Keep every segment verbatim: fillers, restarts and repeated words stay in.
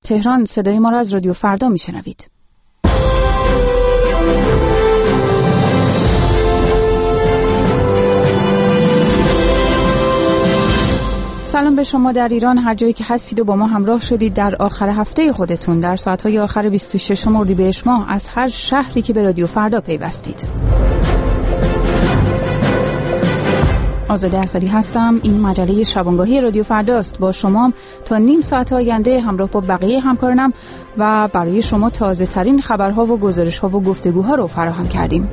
تهران صدای ما را از رادیو فردا میشنوید. سلام به شما در ایران، هر جایی که هستید و با ما همراه شدید در آخر هفته خودتون، در ساعت‌های آخر بیست و ششم اردیبهشت ماه از هر شهری که به رادیو فردا پیوستید. آزاده اسدی هستم. این مجله شبانگاهی رادیو فرداست. با شما تا نیم ساعت آینده همراه با بقیه همکارانم و برای شما تازه ترین خبرها و گزارش‌ها و گفتگوها رو فراهم کردیم.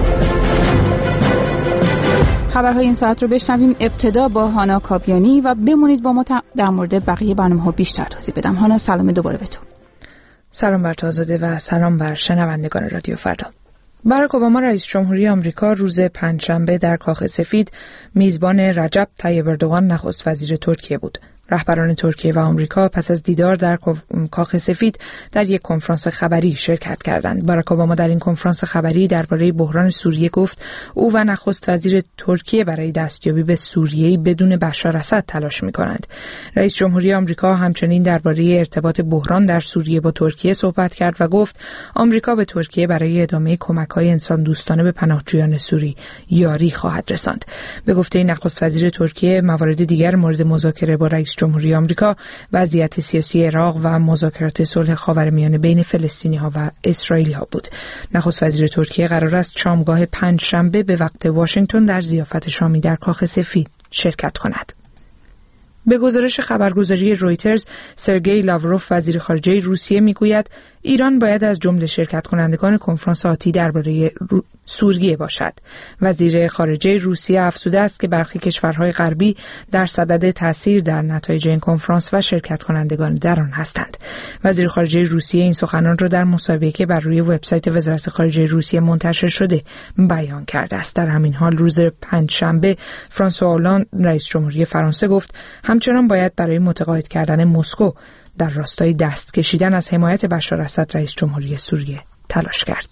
خبرهای این ساعت رو بشنویم. ابتدا با هانا کاپیانی و بمونید با ما تا در مورد بقیه برنامه‌ها بیشتر توضیح بدم. هانا، سلام دوباره به تو. سلام بر تو آزاده و سلام بر شنوندگان رادیو فردا. باراک اوباما رئیس جمهوری آمریکا روز پنجشنبه در کاخ سفید میزبان رجب طیب اردوغان نخست وزیر ترکیه بود. رهبران ترکیه و آمریکا پس از دیدار در کاخ سفید در یک کنفرانس خبری شرکت کردند. باراک اوباما در این کنفرانس خبری درباره بحران سوریه گفت او و نخست وزیر ترکیه برای دستیابی به سوریه‌ای بدون بشار اسد تلاش می‌کنند. رئیس جمهوری آمریکا همچنین درباره ارتباط بحران در سوریه با ترکیه صحبت کرد و گفت آمریکا به ترکیه برای ادامه کمک‌های انسان دوستانه به پناهجویان سوری یاری خواهد رساند. به گفته نخست وزیر ترکیه، موارد دیگر مورد مذاکره با رئیس جمهوری آمریکا وضعیت سیاسی عراق و مذاکرات صلح خاورمیانه بین فلسطینی‌ها و اسرائیلی‌ها بود. نخست وزیر ترکیه قرار است شامگاه پنجشنبه به وقت واشنگتن در ضیافت شامی در کاخ سفید شرکت کند. به گزارش خبرگزاری رویترز، سرگئی لاوروف وزیر خارجه روسیه میگوید ایران باید از جمله شرکت کنندگان کنفرانس آتی درباره رو... سوریه باشد. وزیر خارجه روسیه افزوده است که برخی کشورهای غربی در صدد تاثیر در نتایج این کنفرانس و شرکت کنندگان در آن هستند. وزیر خارجه روسیه این سخنان را در مصاحبه‌ای که بر روی وبسایت وزارت خارجه روسیه منتشر شده بیان کرده است. در همین حال روز پنجشنبه فرانسوا اولاند رئیس جمهوری فرانسه گفت همچنان باید برای متقاعد کردن مسکو در راستای دست کشیدن از حمایت بشار اسد رئیس جمهوری سوریه تلاش کرد.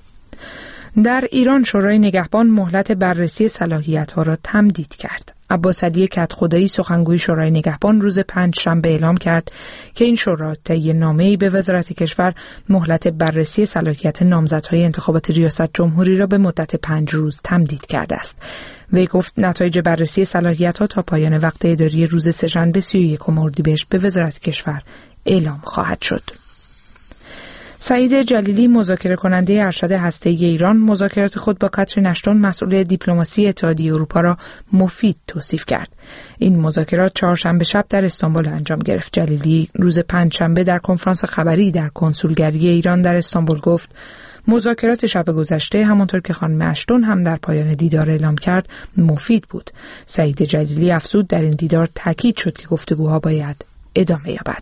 در ایران شورای نگهبان مهلت بررسی صلاحیت‌ها را تمدید کرد. عباس علی کدخدایی سخنگوی شورای نگهبان روز پنجشنبه اعلام کرد که این شورا طی نامه‌ای به وزارت کشور مهلت بررسی صلاحیت نامزدهای انتخابات ریاست جمهوری را به مدت پنج روز تمدید کرده است. وی گفت نتایج بررسی صلاحیت‌ها تا پایان وقت اداری روز سه‌شنبه سی و یکم اردیبهشت به وزارت کشور اعلام خواهد شد. سعید جلیلی مذاکره کننده ارشد هسته‌ای ایران مذاکرات خود با کاترین اشتون مسئول دیپلماسی اتحادیه اروپا را مفید توصیف کرد. این مذاکرات چهارشنبه شب در استانبول انجام گرفت. جلیلی روز پنجشنبه در کنفرانس خبری در کنسولگری ایران در استانبول گفت مذاکرات شب گذشته همانطور که خانم اشتون هم در پایان دیدار اعلام کرد مفید بود. سعید جلیلی افزود در این دیدار تاکید شد که گفتگوها باید ادامه یابد.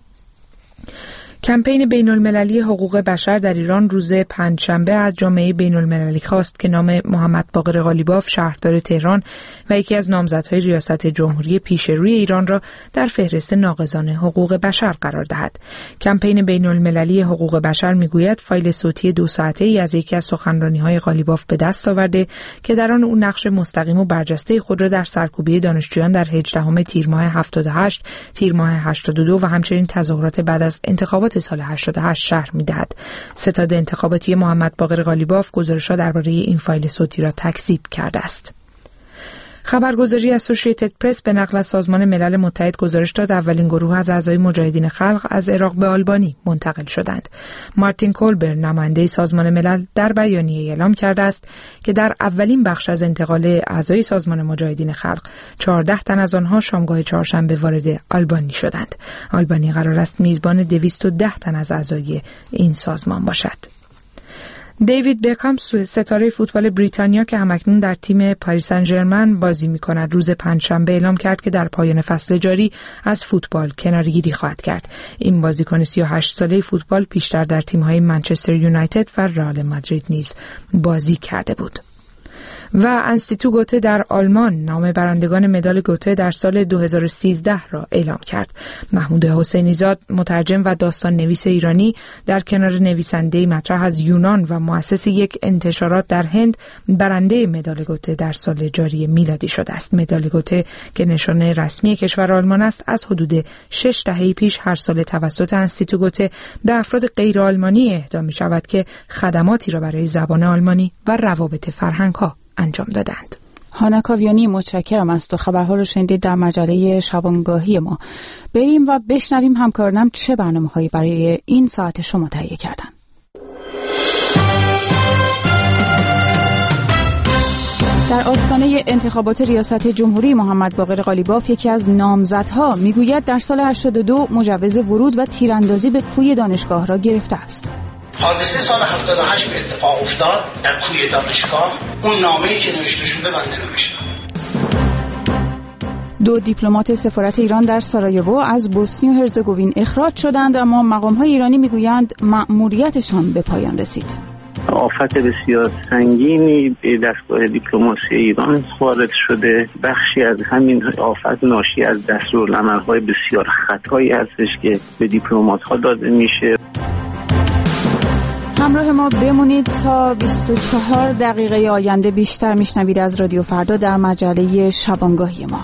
کمپین بین‌المللی حقوق بشر در ایران روز پنجشنبه از جامعه بین‌المللی خواست که نام محمد باقر قالیباف شهردار تهران و یکی از نامزدهای ریاست جمهوری پیش روی ایران را در فهرست ناقضان حقوق بشر قرار دهد. کمپین بین‌المللی حقوق بشر میگوید فایل صوتی دو ساعته‌ای از یکی از سخنرانی‌های قالیباف به دست آورده که در آن او نقش مستقیم و برجسته خود را در سرکوبی دانشجویان در هجدهم تیر ماه هفتاد و هشت، تیر ماه هشتاد و دو و همچنین تظاهرات بعد از انتخابات سال هشتاد و هشت شرح می‌دهد. ستاد انتخاباتی محمد باقر قالیباف گزارش‌ها درباره این فایل صوتی را تکذیب کرده است. خبرگزاری اسوسییتد پرس به نقل از سازمان ملل متحد گزارش داد اولین گروه از اعضای مجاهدین خلق از عراق به آلبانی منتقل شدند. مارتین کولبر نماینده سازمان ملل در بیانیه اعلام کرده است که در اولین بخش از انتقال اعضای سازمان مجاهدین خلق چهارده تن از آنها شامگاه چهارشنبه وارد آلبانی شدند. آلبانی قرار است میزبان دویست و ده تن از اعضای این سازمان باشد. دیوید بکام ستاره فوتبال بریتانیا که همکنون در تیم پاریس سن ژرمن بازی می‌کند روز پنجشنبه اعلام کرد که در پایان فصل جاری از فوتبال کناره‌گیری خواهد کرد. این بازیکن سی و هشت ساله فوتبال پیشتر در تیم‌های منچستر یونایتد و رئال مادرید نیز بازی کرده بود. و انستیتو گوته در آلمان نام برندگان مدال گوته در سال دو هزار و سیزده را اعلام کرد. محمود حسینی زاد، مترجم و داستان نویس ایرانی، در کنار نویسنده مطرح از یونان و مؤسس یک انتشارات در هند، برنده مدال گوته در سال جاری میلادی شده است. مدال گوته که نشانه رسمی کشور آلمان است، از حدود شش دهه پیش هر سال توسط انستیتو گوته به افراد غیر آلمانی اهدا می شود که خدماتی را برای زبان آلمانی و روابط فرهنگ‌ها انجام دادند. هانا کاویانی، متشکرم از تو. خبرها رو شنیدید در مجله شبانگاهی ما. بریم و بشنویم همکارانم چه برنامه‌هایی برای این ساعت شما تهیه کردن. در آستانه انتخابات ریاست جمهوری، محمد باقر قالیباف، یکی از نامزدها، میگوید در سال هشتاد و دو مجوز ورود و تیراندازی به کوی دانشگاه را گرفته است. حادثه سال هفتاد و هشت که اتفاق افتاد در کوی دانشگاه، اون نامه‌ای که نوشته شده بنده نوشتم. دو دیپلمات سفارت ایران در سارایوو از بوسنی و هرزگوین اخراج شدند، اما مقام‌های ایرانی میگویند مأموریتشان به پایان رسید. آفت بسیار سنگینی به دستگاه دیپلماسی ایران وارد شده. بخشی از همین آفت ناشی از دستورالعمل‌های بسیار خطایی هستش که به دیپلمات‌ها داده میشه. همراه ما بمونید تا بیست و چهار دقیقه آینده بیشتر میشنوید از رادیو فردا در مجله شبانگاهی ما.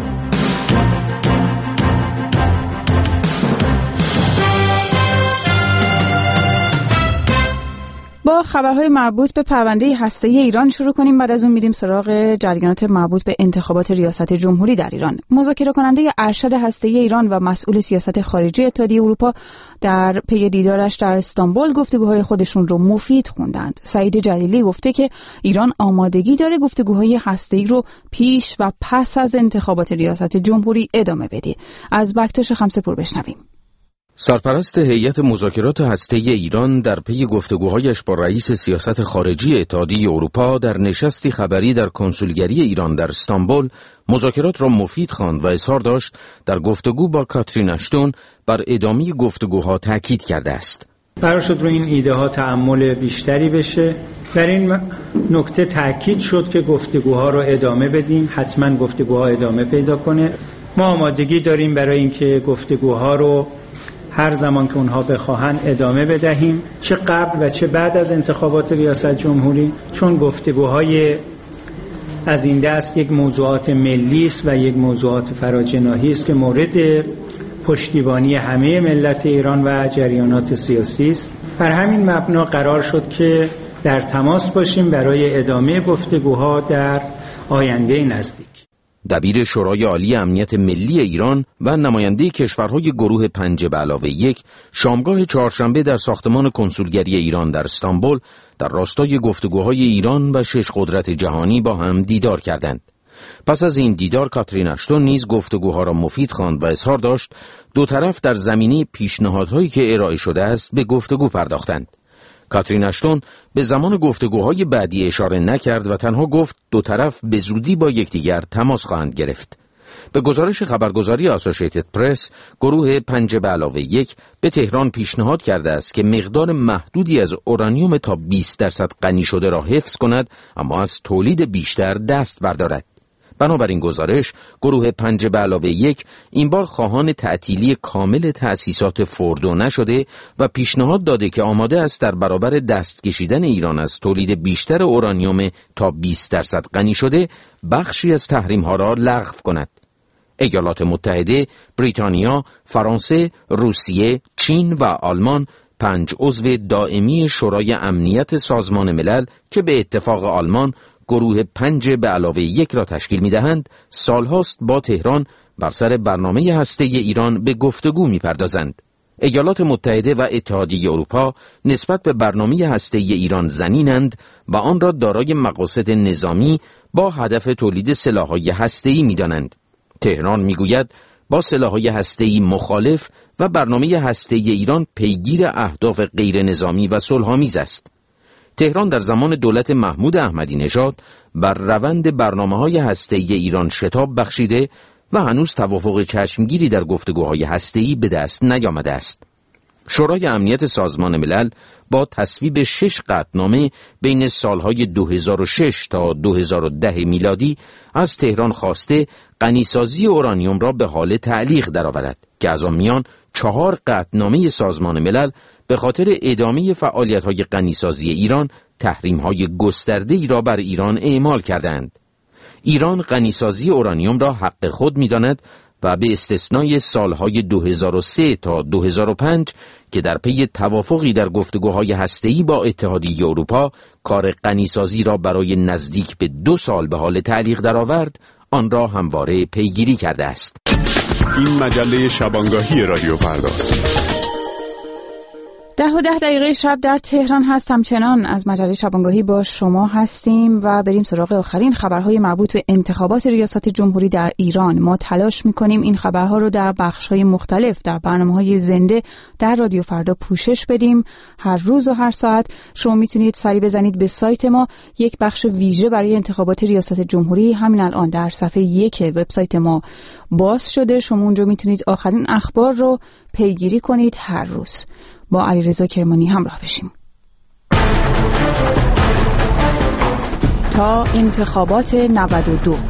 با خبرهای مربوط به پرونده هسته‌ای ایران شروع کنیم، بعد از اون میریم سراغ جریانات مربوط به انتخابات ریاست جمهوری در ایران. مذاکره کننده ارشد هسته‌ای ایران و مسئول سیاست خارجی اتحادیه اروپا در پی دیدارش در استانبول گفتگوهای خودشون رو مفید خوندند. سعید جلیلی گفته که ایران آمادگی داره گفتگوهای هسته‌ای رو پیش و پس از انتخابات ریاست جمهوری ادامه بده. از بکتاش خمسه‌پور بشنویم. سرپرست هیئت مذاکرات هسته‌ای ایران در پی گفتگوهایش با رئیس سیاست خارجی اتحادیه اروپا در نشستی خبری در کنسولگری ایران در استانبول مذاکرات را مفید خواند و اظهار داشت در گفتگو با کاترین اشتون بر ادامه گفتگوها تاکید کرده است. قرار شد رو این ایده ها تأمل بیشتری بشه. در این نکته تاکید شد که گفتگوها رو ادامه بدیم، حتما گفتگوها ادامه پیدا کنه. ما آمادگی داریم برای اینکه گفتگوها رو هر زمان که اونها بخواهن ادامه بدهیم، چه قبل و چه بعد از انتخابات ریاست جمهوری، چون گفتگوهای از این دست یک موضوعات ملی است و یک موضوعات فراجناحی است که مورد پشتیبانی همه ملت ایران و جریانات سیاسی است. بر همین مبنا قرار شد که در تماس باشیم برای ادامه گفتگوها در آینده نزدیک. دبیر شورای عالی امنیت ملی ایران و نماینده کشورهای گروه پنج به علاوه یک شامگاه چهارشنبه در ساختمان کنسولگری ایران در استانبول در راستای گفتگوهای ایران و شش قدرت جهانی با هم دیدار کردند. پس از این دیدار کاترین اشتون نیز گفتگوها را مفید خواند و اظهار داشت دو طرف در زمینه پیشنهادهایی که ارائه شده است به گفتگو پرداختند. کاترین اشتون به زمان گفتگوهای بعدی اشاره نکرد و تنها گفت دو طرف به زودی با یکدیگر تماس خواهند گرفت. به گزارش خبرگزاری آسوشیتد پرس، گروه پنج به علاوه یک به تهران پیشنهاد کرده است که مقدار محدودی از اورانیوم تا بیست درصد غنی شده را حفظ کند، اما از تولید بیشتر دست بردارد. بنابراین گزارش، گروه پنج به علاوه یک این بار خواهان تعطیلی کامل تأسیسات فوردو نشده و پیشنهاد داده که آماده است در برابر دست کشیدن ایران از تولید بیشتر اورانیوم تا بیست درصد غنی شده بخشی از تحریم‌ها را لغو کند. ایالات متحده، بریتانیا، فرانسه، روسیه، چین و آلمان پنج عضو دائمی شورای امنیت سازمان ملل که به اتفاق آلمان گروه پنج به علاوه یک را تشکیل می دهند، سالهاست با تهران بر سر برنامه هسته‌ای ایران به گفتگو می پردازند. ایالات متحده و اتحادیه اروپا نسبت به برنامه هسته‌ای ایران زنینند و آن را دارای مقاصد نظامی با هدف تولید سلاح‌های هسته‌ای می دانند. تهران می گوید با سلاح‌های هسته‌ای مخالف و برنامه هسته‌ای ایران پیگیر اهداف غیر نظامی و صلح‌آمیز است. تهران در زمان دولت محمود احمدی نژاد بر روند برنامه‌های هسته‌ای ایران شتاب بخشیده و هنوز توافق چشمگیری در گفتگوهای هسته‌ای به دست نیامده است. شورای امنیت سازمان ملل با تصویب شش قطعنامه بین سالهای دو هزار و شش تا دو هزار و ده میلادی از تهران خواسته غنیسازی اورانیوم را به حال تعلیق درآورد که از آن میان چهار قطعنامه سازمان ملل به خاطر ادامه فعالیت‌های غنیسازی ایران تحریم‌های گسترده‌ای را بر ایران اعمال کردند. ایران غنیسازی اورانیوم را حق خود می‌داند و به استثنای سالهای دو هزار و سه تا دو هزار و پنج که در پی توافقی در گفتگوهای هسته‌ای با اتحادیه اروپا کار غنیسازی را برای نزدیک به دو سال به حال تعلیق درآورد، آن را همواره پیگیری کرده است. این مجله شبانگاهی رادیو فرداست. ده و ده دقیقه شب در تهران هست. همچنان از مجله شبانگاهی با شما هستیم و بریم سراغ آخرین خبرهای مربوط به انتخابات ریاست جمهوری در ایران. ما تلاش میکنیم این خبرها رو در بخش‌های مختلف در برنامه‌های زنده در رادیو فردا پوشش بدیم. هر روز و هر ساعت شما میتونید سری بزنید به سایت ما. یک بخش ویژه برای انتخابات ریاست جمهوری همین الان در صفحه یک وبسایت ما باز شده. شما اونجا میتونید آخرین اخبار رو پیگیری کنید هر روز. با علیرضا کرمانی همراه بشیم تا انتخابات نود و دو.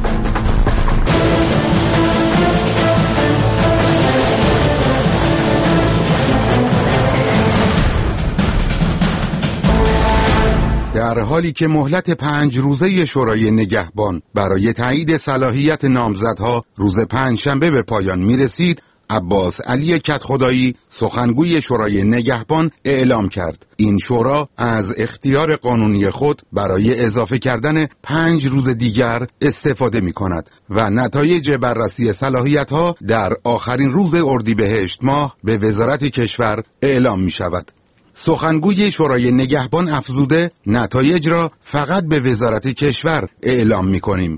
در حالی که مهلت پنج روزه شورای نگهبان برای تایید صلاحیت نامزدها روز پنجشنبه به پایان می رسید، عباس علی کدخدایی سخنگوی شورای نگهبان اعلام کرد این شورا از اختیار قانونی خود برای اضافه کردن پنج روز دیگر استفاده می کند و نتایج بررسی صلاحیت‌ها در آخرین روز اردیبهشت ماه به وزارت کشور اعلام می شود. سخنگوی شورای نگهبان افزوده نتایج را فقط به وزارت کشور اعلام می کنیم.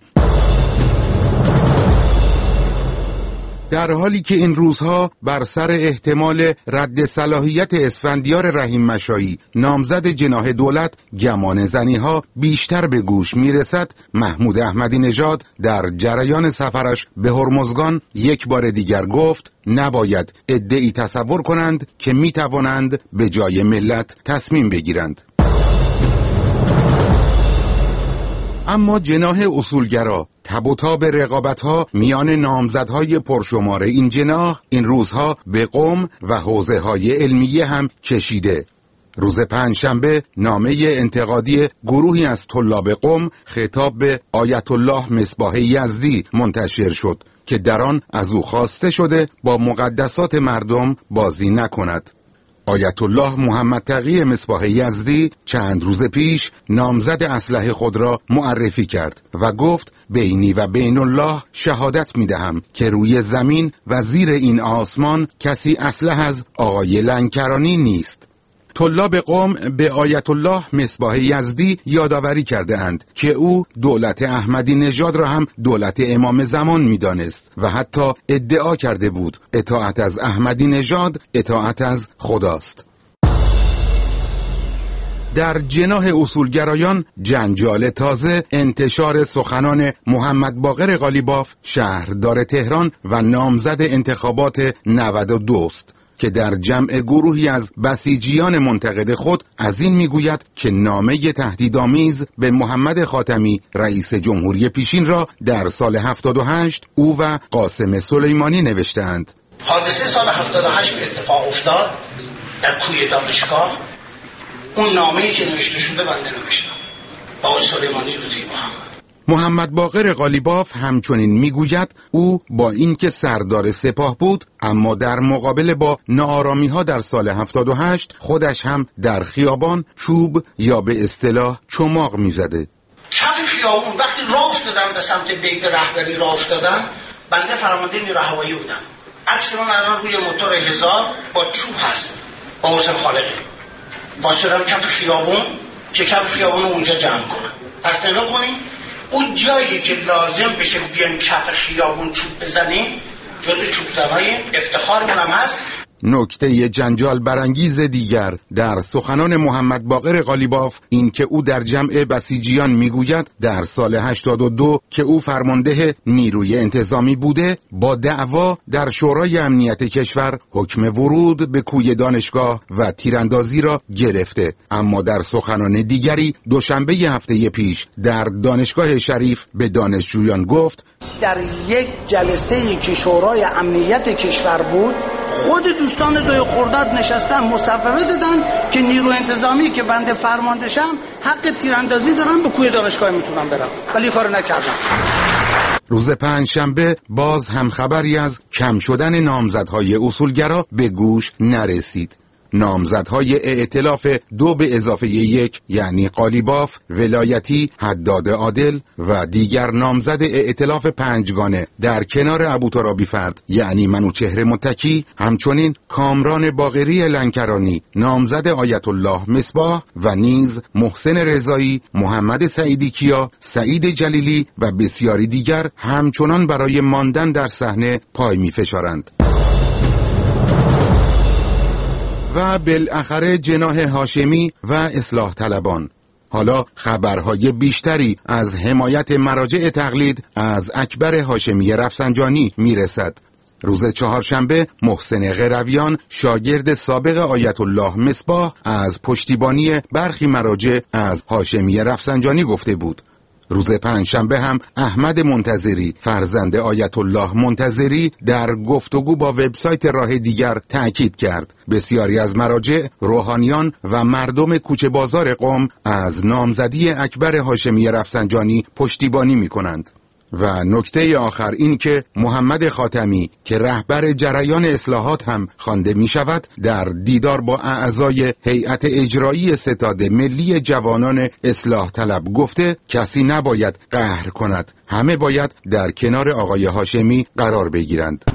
در حالی که این روزها بر سر احتمال رد صلاحیت اسفندیار رحیم مشایی نامزد جناح دولت گمان زنیها بیشتر به گوش میرسد، محمود احمدی نژاد در جریان سفرش به هرمزگان یک بار دیگر گفت نباید عده‌ای تصور کنند که میتوانند به جای ملت تصمیم بگیرند. اما جناح اصولگرا تب و تاب رقابت‌ها میان نامزدهای پرشمار این جناح این روزها به قم و حوزه‌های علمیه هم کشیده. روز پنجشنبه نامه انتقادی گروهی از طلاب قم خطاب به آیت الله مصباح یزدی منتشر شد که در آن از او خواسته شده با مقدسات مردم بازی نکند. آیت الله محمد تقی مصباح یزدی چند روز پیش نامزد اسلحه خود را معرفی کرد و گفت بینی و بین الله شهادت می دهم که روی زمین و زیر این آسمان کسی اسلحه از آقای لنکرانی نیست. طلاب قم به آیت الله مصباح یزدی یادآوری کرده اند که او دولت احمدی نژاد را هم دولت امام زمان می دانست و حتی ادعا کرده بود اطاعت از احمدی نژاد اطاعت از خداست. در جناح اصولگرایان جنجال تازه انتشار سخنان محمد باقر قالیباف شهردار تهران و نامزد انتخابات نود و دو است که در جمع گروهی از بسیجیان منتقد خود از این میگوید که نامه تهدیدآمیز به محمد خاتمی رئیس جمهوری پیشین را در سال هفتاد و هشت او و قاسم سلیمانی نوشتند. حادثه سال هفتاد و هشت که اتفاق افتاد در کوی دانشگاه، اون نامه‌ای که نوشته شده بنده نوشتم با آقای سلیمانی روزی محمد. محمد باقر قالیباف همچنین میگوید او با اینکه سردار سپاه بود اما در مقابله با ناآرامی‌ها در سال هفتاد و هشت خودش هم در خیابان چوب یا به اصطلاح چماق میزده. کف خیابون وقتی راه افتادم به سمت بیت رهبری راه افتادم، بنده فرمانده نیروی هوایی بودم. عکس من الان روی موتور هزار با چوب هست با حسین خالقی. واسطم کف خیابون که کف خیابون اونجا جمع کنم. پس نگاه کنید اون جایی که لازم بشه بیان کف خیابون چوب بزنیم جزو چوب زنهای افتخارمون هم هست. نکته جنجال برانگیز دیگر در سخنان محمد باقر قالیباف این که او در جمع بسیجیان میگوید در سال هشتاد و دو که او فرمانده نیروی انتظامی بوده با دعوا در شورای امنیت کشور حکم ورود به کوی دانشگاه و تیراندازی را گرفته، اما در سخنان دیگری دوشنبه هفته پیش در دانشگاه شریف به دانشجویان گفت در یک جلسه‌ای که شورای امنیت کشور بود خود دوستان دوی خرداد نشستن مصوبه دادن که نیرو انتظامی که بنده فرماندهشم حق تیراندازی دارن، به کوی دانشگاه میتونم برم، ولی کارو نکردم. روز پنجشنبه باز هم خبری از کم شدن نامزدهای اصولگرا به گوش نرسید. نامزدهای ائتلاف دو به اضافه یک یعنی قالیباف، ولایتی، حداد عادل و دیگر نامزد ائتلاف پنجگانه در کنار ابوترابی فرد یعنی منوچهر متکی، همچنین کامران باقری لنکرانی نامزد آیت الله مصباح و نیز محسن رضایی، محمد سعیدی کیا، سعید جلیلی و بسیاری دیگر همچنان برای ماندن در صحنه پای می فشارند. و بالاخره جناح هاشمی و اصلاح طلبان. حالا خبرهای بیشتری از حمایت مراجع تقلید از اکبر هاشمی رفسنجانی میرسد. روز چهارشنبه محسن قرویان شاگرد سابق آیت الله مصباح از پشتیبانی برخی مراجع از هاشمی رفسنجانی گفته بود. روز پنجشنبه هم احمد منتظری فرزند آیت الله منتظری در گفتگو با وبسایت راه دیگر تأکید کرد بسیاری از مراجع، روحانیان و مردم کوچه بازار قم از نامزدی اکبر هاشمی رفسنجانی پشتیبانی می کنند. و نکته آخر این که محمد خاتمی که رهبر جریان اصلاحات هم خوانده می شود در دیدار با اعضای هیئت اجرایی ستاد ملی جوانان اصلاح طلب گفته کسی نباید قهر کند، همه باید در کنار آقای هاشمی قرار بگیرند.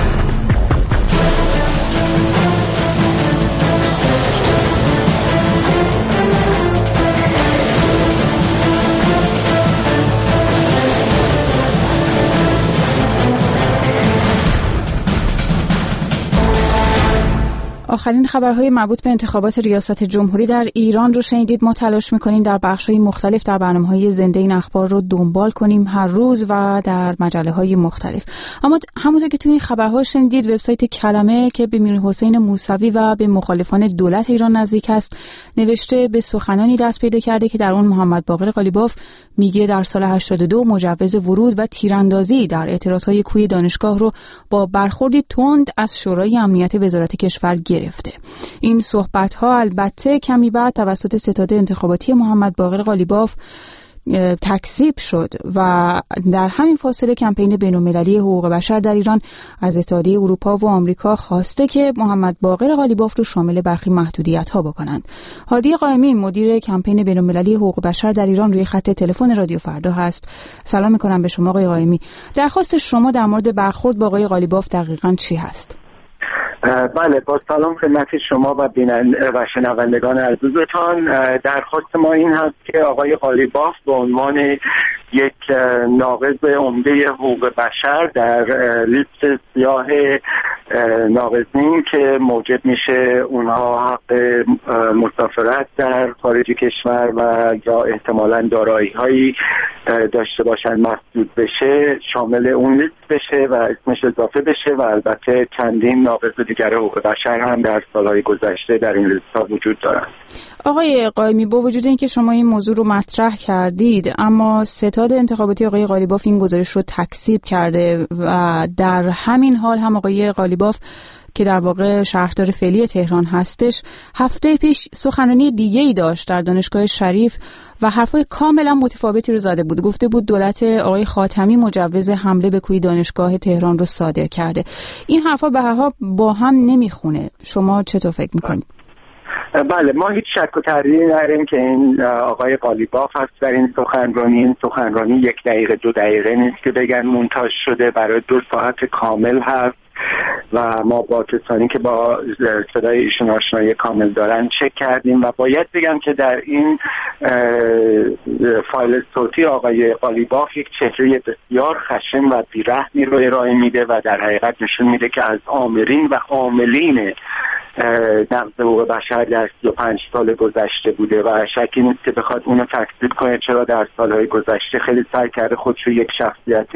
آخرین خبرهای مربوط به انتخابات ریاست جمهوری در ایران رو شنیدید. ما تلاش میکنیم در بخش‌های مختلف در برنامه‌های زنده این اخبار رو دنبال کنیم هر روز و در مجله‌های مختلف. اما همونطور که توی این خبرها شنیدید وبسایت کلمه که به میر حسین موسوی و به مخالفان دولت ایران نزدیک است نوشته به سخنانی دست پیدا کرده که در اون محمد باقر قالیباف میگه در سال هشتاد و دو مجوز ورود و تیراندازی در اعتراضهای کوی دانشگاه رو با برخوردی تند از شورای امنیت وزارت کشور گرفته. این صحبت‌ها البته کمی بعد توسط ستاد انتخاباتی محمد باقر قالیباف تکذیب شد و در همین فاصله کمپین بین‌المللی حقوق بشر در ایران از اتحادیه اروپا و آمریکا خواسته که محمد باقر قالیباف رو شامل برخی محدودیت‌ها بکنند. هادی قائمی مدیر کمپین بین‌المللی حقوق بشر در ایران روی خط تلفن رادیو فردا هست. سلام می‌کنم به شما آقای قائمی. درخواست شما در مورد برخورد با آقای قالیباف دقیقاً چی هست؟ بله، با سلام خدمت شما و بیننده و شنوندگان عزیزتان. درخواست ما این هست که آقای قالیباف به عنوان یک ناقض عمده حقوق بشر در لیست سیاه ناقضین که موجب میشه اونها حق مسافرت در خارج کشور و یا احتمالاً دارایی‌هایی داشته باشن محدود بشه، شامل اون لیست بشه و اسمش اضافه بشه و البته چندین ناقض دیگر حقوق بشر هم در سالهای گذشته در این لیست ها وجود دارند. آقای قائمی، با وجود اینکه شما این موضوع رو مطرح کردید اما ستاد انتخاباتی آقای قالیباف این گزارش رو تکذیب کرده و در همین حال هم آقای قالیباف که در واقع شهردار فعلی تهران هستش هفته پیش سخنرانی دیگه‌ای داشت در دانشگاه شریف و حرفای کاملا متفاوتی رو زده بود. گفته بود دولت آقای خاتمی مجوز حمله به کوی دانشگاه تهران رو صادر کرده. این حرفا به هر حال با هم نمیخونه. شما چطور فکر میکنید؟ بله، ما هیچ شک و تردیدی نداریم که این آقای قالیباف هست در این سخنرانی. این سخنرانی یک دقیقه دو دقیقه نیست که بگن مونتاژ شده، برای دو ساعت کامل هست و ما با کسانی که با صدای ایشون آشنایی کامل دارن چک کردیم و باید بگم که در این فایل صوتی آقای قالیباف یک چهره بسیار خشن و بی‌رحمی رو ارائه میده و در حقیقت نشون میده که از آمرین و عاملین نقض حقوق بشر در سی و پنج سال گذشته بوده و شکی نیست که بخواد اونو تکذیب کنه، چرا در سالهای گذشته خیلی سعی کرده خودشو یک شخصیت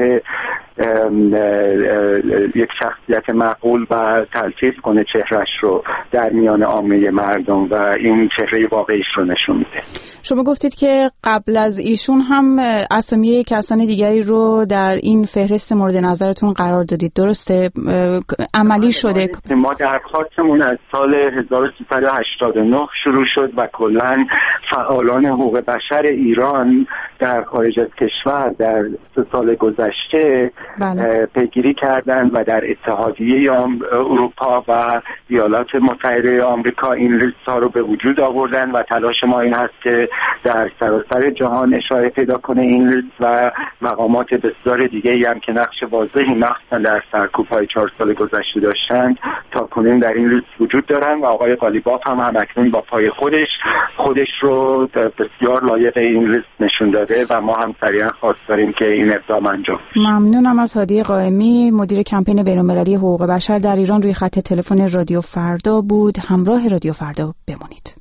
یک شخصیت معقول و تلفیق کنه چهرش رو در میان عامه مردم و این چهره واقعیش رو نشون میده. شما گفتید که قبل از ایشون هم اسامی کسان دیگری رو در این فهرست مورد نظرتون قرار دادید، درسته؟ عملی شده؟ ما درخواستمون از سال هزار و سیصد و هشتاد و نه شروع شد و کلاً فعالان حقوق بشر ایران در خارج از کشور در سه سال گذشته بله. پیگیری کردند و در اتحادیه اروپا و ایالات متحده آمریکا این لیست ها رو به وجود آوردن و تلاش ما این هست که در سراسر جهان اشاره پیدا کنه این لیست و مقامات بسیار دیگه‌ای هم که نقش واضحی مخصوصا در سرکوب‌های چهار سال گذشته داشتند تا کنون در این لیست وجود دارن و آقای قالیباف هم همکنون با پای خودش خودش رو بسیار لایق این لیست نشون داده و ما هم سریعا خواست داریم که این اقدام انجام بشه. ممنونم از هادی قائمی، مدیر کمپین بین‌المللی حقوق بشر در ایران. روی خط تلفن رادیو فردا بود. همراه رادیو فردا بمونید.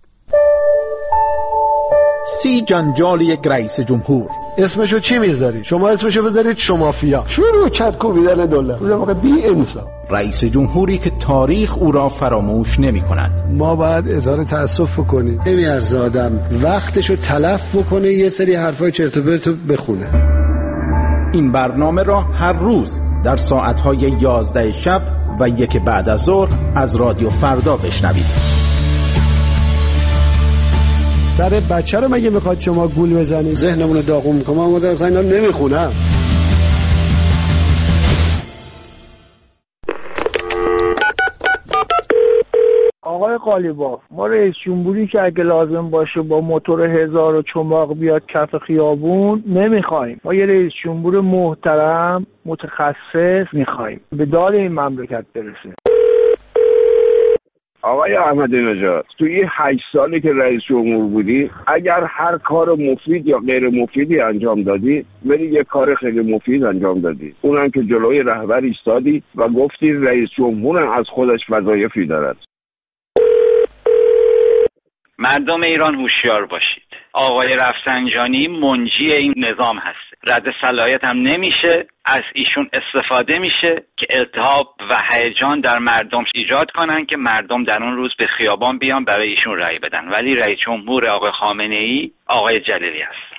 سی جنجال یک رئیس جمهور. اسمشو چی میذاری؟ شما اسمشو بذارید شمافیا. شروع کرد کوبیدن دلار. بودم واقعا بی انصاف. رئیس جمهوری که تاریخ او را فراموش نمی کند. ما باید اظهار تأسف بکنیم. نمیارزه آدم وقتشو تلف بکنه یه سری حرفای چرت و پرت بخونه. این برنامه را هر روز در ساعتهای یازده شب و یک بعد از ظهر از رادیو فردا بشنوید. سر بچه رو مگه میخواد شما گول بزنید؟ ذهنمون رو داغون میکنم. من مدر اصلا اینا نمیخونم. آقای قالیباف، ما رئیس جمهوری که اگه لازم باشه با موتور هزار و چماق بیاد کف خیابون نمیخوایم. ما یه رئیس جمهور محترم متخصص میخوایم به داد این مملکت برسه. آقای احمدی نژاد، توی هشت سالی که رئیس جمهور بودی اگر هر کار مفید یا غیر مفیدی انجام دادی ولی یه کار خیلی مفید انجام دادی، اونم که جلوی رهبر ایستادی و گفتی رئیس جمهور از خودش وظایفی دارد. مردم ایران هوشیار باشید. آقای رفسنجانی منجی این نظام هست. رد صلاحیت هم نمیشه، از ایشون استفاده میشه که التهاب و هیجان در مردم ایجاد کنن که مردم در اون روز به خیابان بیان برای ایشون رأی بدن. ولی رئیس جمهور آقای خامنه ای آقای جلیلی هست.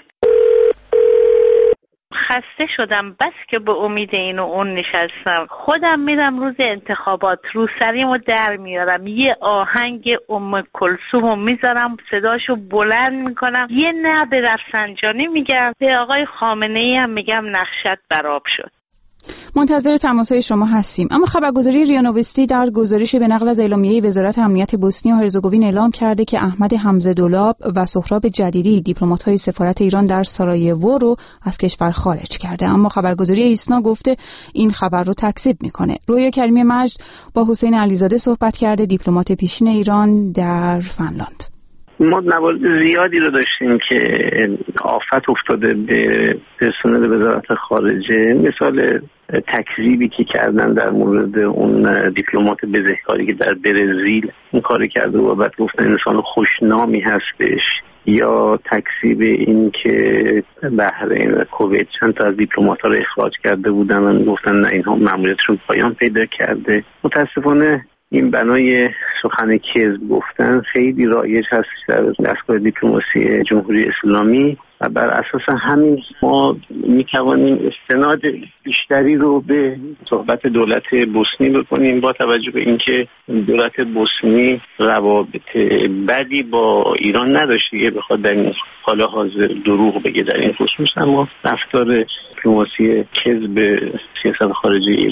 خسته شدم بس که به امید این و اون نشستم. خودم میرم روز انتخابات روسریمو در میارم، یه آهنگ ام کلثومو میذارم، صداشو بلند میکنم، یه نه به رفسنجانی میگم، به آقای خامنه ای هم میگم نقشت براب شد. منتظر تماس‌های شما هستیم. اما خبرگزاری ریا نووستی در گزارشی به نقل از اعلامیه وزارت امنیت بوسنی و هرزگوین اعلام کرده که احمد حمزه‌دولاب و سهراب جدیدی دیپلمات‌های سفارت ایران در سارایوو رو از کشور خارج کرده. اما خبرگزاری ایسنا گفته این خبر رو تکذیب میکنه. رویا کریمی مجد با حسین علیزاده صحبت کرده، دیپلمات پیشین ایران در فنلاند. ما موارد زیادی رو داشتیم که آفت افتاده به پرسنل وزارت خارجه، مثال تکذیبی که کردن در مورد اون دیپلمات بزهکاری که در برزیل اون کار کرده و بعد گفتن انسان خوشنامی هستش، یا تکذیب این که بحرین و کویت چند تا از دیپلمات‌ها رو اخراج کرده بودن و گفتن نه اینها مأموریتشون پایان پیدا کرده. متاسفانه این بنای سخن کذب گفتن خیلی رایج هست در دستگاه دیپلماسی جمهوری اسلامی و بر اساس همین ما میتوانیم استناد بیشتری رو به صحبت دولت بوسنی بکنیم، با توجه به اینکه دولت بوسنی روابط بدی با ایران نداشته که بخواد در این حال حاضر دروغ بگه در این خصوص، اما رفتار دیپلماسی کذب سیاست خارجی ایران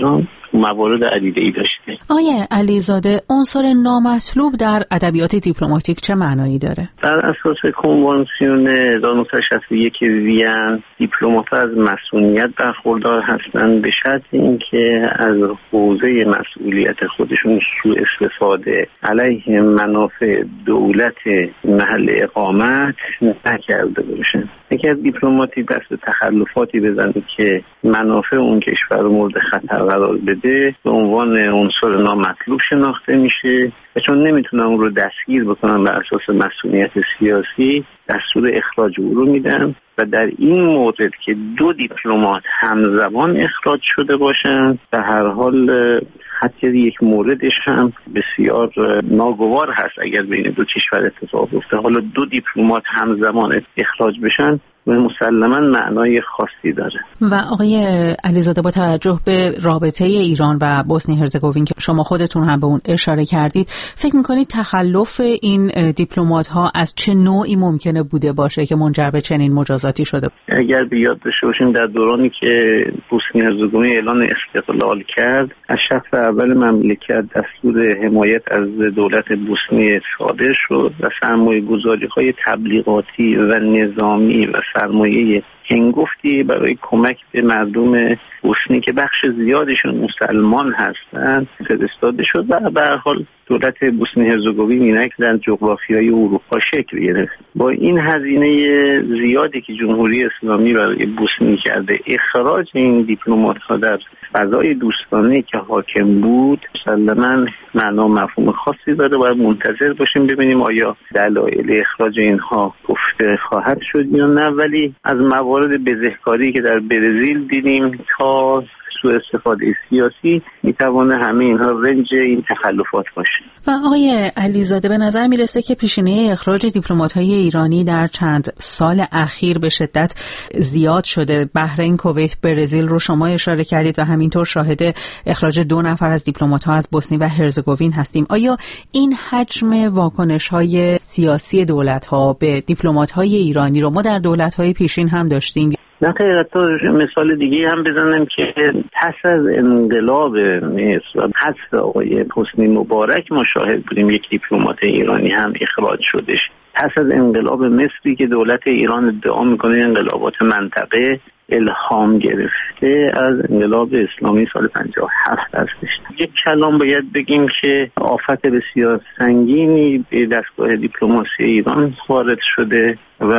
موارد عدیده‌ای داشته. آقای علیزاده، عنصر نامطلوب در ادبیات دیپلماتیک چه معنایی داره؟ بر اساس کنوانسیون هزار و نهصد و شصت و یک وین، دیپلمات‌ها از مسئولیت برخوردار هستند به شرط اینکه از حوزه مسئولیت خودشون سوء استفاده علیه منافع دولت محل اقامت نکرده باشن. یکی از دیپلماتی دست به تخلفاتی بزنه که منافع اون کشور رو مورد خطر قرار بده به عنوان عنصر نامطلوب شناخته میشه و چون نمیتونن اون رو دستگیر بکنن بر اساس مسئولیت سیاسی دستور اخراج او رو میدن و در این مورد که دو دیپلمات همزمان اخراج شده باشن در هر حال حتی یک موردش هم بسیار ناگوار هست اگر بین دو کشور اتفاق بیفته. حالا دو دیپلمات همزمان اخراج بشن و مسلماً معنای خاصی داره. و آقای علیزاده، با توجه به رابطه ایران و بوسنی هرزگوین که شما خودتون هم به اون اشاره کردید، فکر می‌کنید تخلف این دیپلمات‌ها از چه نوعی ممکنه بوده باشه که منجر به چنین مجازاتی شده؟ اگر به یاد داشته باشیم در دورانی که بوسنی هرزگوین اعلان استقلال کرد، از شخص اول مملکت دستور حمایت از دولت بوسنی صادر شد و سرمایه‌گذاری‌های تبلیغاتی و نظامی و سرمایه هنگفتی برای کمک به مردم بوسنی که بخش زیادشون مسلمان هستند فرستاده شد و به هر حال دولت بوسنی هرزگوین اینک در جغرافیای اروپا شکل گرفت. با این هزینه زیادی که جمهوری اسلامی برای بوسنی کرده، اخراج این دیپلمات‌ها در فضای دوستانه که حاکم بود مسلماً معنا مفهوم خاصی داره. باید منتظر باشیم ببینیم آیا دلایل اخراج اینها گفته خواهد شد یا نه، ولی از موارد بزهکاری که در برزیل دیدیم تا سوء استفاده سیاسی میتوانه همه اینها رنج این تخلفات باشه. و آقای علیزاده، به نظر میرسه که پیشینه اخراج دیپلمات‌های ایرانی در چند سال اخیر به شدت زیاد شده. بحرین، کویت، برزیل رو شما اشاره کردید و همینطور شاهد اخراج دو نفر از دیپلمات‌ها از بوسنی و هرزگوین هستیم. آیا این حجم واکنش‌های سیاسی دولت‌ها به دیپلمات‌های ایرانی رو ما در دولت‌های پیشین هم داشتیم؟ نه خیر، حتی مثال دیگه هم بزنم که پس از انقلاب مصر و حذف آقای حسنی مبارک ما شاهد بودیم یک دیپلمات ایرانی هم اخراج شدش. پس از انقلاب مصری که دولت ایران ادعا میکنه انقلابات منطقه الهام گرفته از انقلاب اسلامی سال پنجاه و هفت هستش. یک کلام باید بگیم که آفت بسیار سنگینی به دستگاه دیپلماسی ایران وارد شده و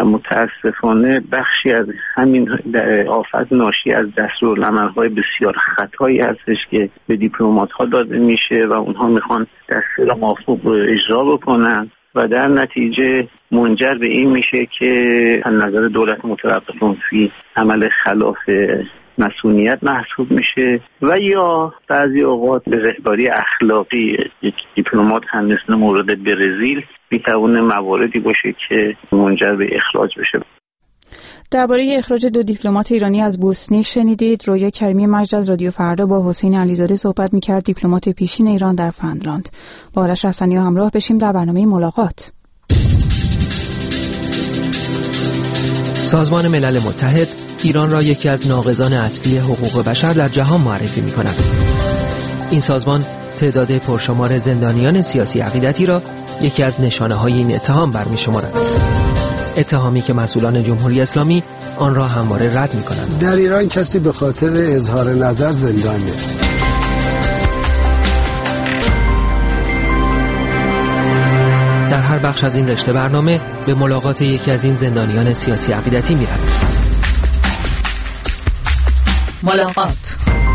متاسفانه بخشی از همین آفت ناشی از دستورالعمل‌های بسیار خطایی هستش که به دیپلمات‌ها داده میشه و اونها میخوان دستور مافوق رو اجرا بکنن و در نتیجه منجر به این میشه که از نظر دولت متوقفون فی عمل خلاف مسئولیت محسوب میشه و یا بعضی اوقات به رهبری اخلاقی یک دیپلمات هم مثل مورد برزیل میتونه مواردی باشه که منجر به اخراج بشه. درباره اخراج دو دیپلمات ایرانی از بوسنی شنیدید. رویا کریمی مجد از رادیو فردا با حسین علیزاده صحبت میکرد، دیپلمات پیشین ایران در فنلاند. با آرش حسنی همراه بشیم در برنامه ملاقات. سازمان ملل متحد ایران را یکی از ناقضان اصلی حقوق بشر در جهان معرفی می‌کند. این سازمان تعداد پرشمار زندانیان سیاسی عقیدتی را یکی از نشانه‌های این اتهام برمی‌شمارد. اتهامی که مسئولان جمهوری اسلامی آن را همواره رد می‌کنند. در ایران کسی به خاطر اظهار نظر زندان نیست. در هر بخش از این رشته برنامه به ملاقات یکی از این زندانیان سیاسی عقیدتی می‌رویم. ملاقات.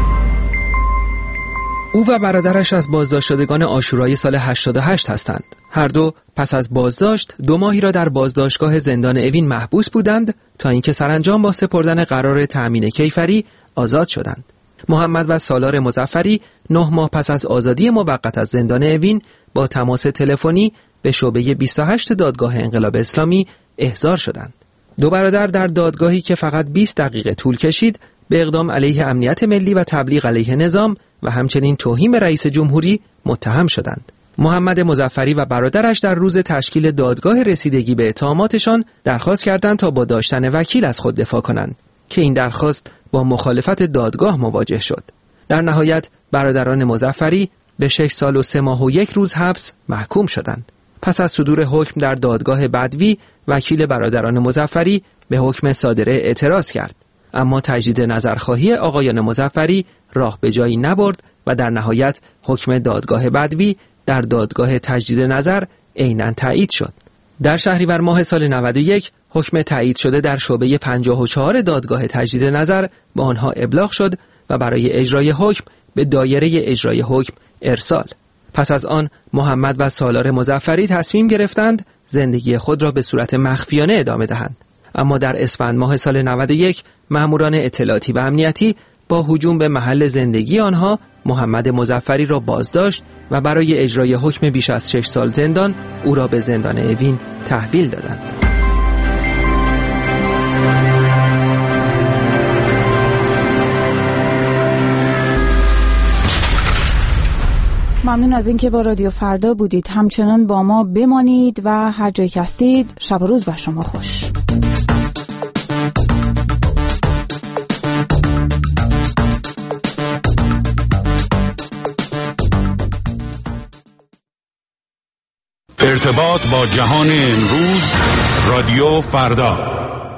او و برادرش از بازداشت شدگان عاشورای سال هشتاد و هشت هستند. هر دو پس از بازداشت دو ماهی را در بازداشتگاه زندان اوین محبوس بودند تا اینکه سرانجام با سپردن قرار تأمین کیفری آزاد شدند. محمد و سالار مظفری نه ماه پس از آزادی موقت از زندان اوین با تماس تلفنی به شعبه بیست و هشت دادگاه انقلاب اسلامی احضار شدند. دو برادر در دادگاهی که فقط بیست دقیقه طول کشید به اقدام علیه امنیت ملی و تبلیغ علیه نظام و همچنین توهین به رئیس جمهوری متهم شدند. محمد مظفری و برادرش در روز تشکیل دادگاه رسیدگی به اتهاماتشان درخواست کردند تا با داشتن وکیل از خود دفاع کنند که این درخواست با مخالفت دادگاه مواجه شد. در نهایت برادران مظفری به شش سال و سه ماه و یک روز حبس محکوم شدند. پس از صدور حکم در دادگاه بدوی، وکیل برادران مظفری به حکم صادره اعتراض کرد، اما تجدید نظرخواهی آقایان مظفری راه به جایی نبرد و در نهایت حکم دادگاه بدوی در دادگاه تجدید نظر عیناً تایید شد. در شهریور ماه سال نود و یک حکم تایید شده در شعبه پنجاه و چهار دادگاه تجدید نظر به آنها ابلاغ شد و برای اجرای حکم به دایره اجرای حکم ارسال. پس از آن محمد و سالار مظفری تصمیم گرفتند زندگی خود را به صورت مخفیانه ادامه دهند. اما در اسفند ماه سال نود و یک ماموران اطلاعاتی و امنیتی با هجوم به محل زندگی آنها محمد مظفری را بازداشت و برای اجرای حکم بیش از شش سال زندان او را به زندان اوین تحویل دادند. ممنون از اینکه با رادیو فردا بودید. همچنان با ما بمانید و هر جایی که هستید شب و روز بر شما خوش. ارتباط با جهان امروز، رادیو فردا.